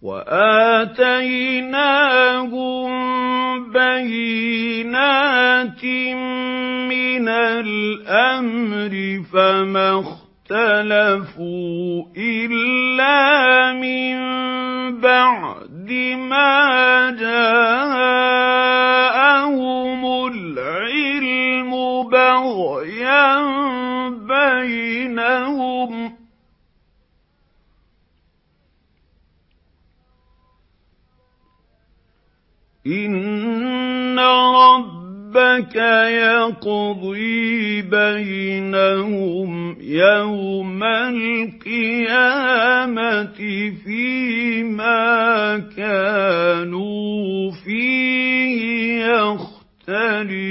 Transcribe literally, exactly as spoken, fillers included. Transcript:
وَآتَيْنَاهُم بَيِّنَاتٍ مِّنَ الْأَمْرِ فَمَا اخْتَلَفُوا إِلَّا مِن بَعْدِ مَا جَاءَهُمُ الْعِلْمُ بَغْيًا بَيْنَهُمْ ۚ إِنَّ رَبَّكَ يَقْضِي بَيْنَهُمْ يَوْمَ الْقِيَامَةِ فِيمَا كَانُوا فِيهِ يَخْتَلِفُونَ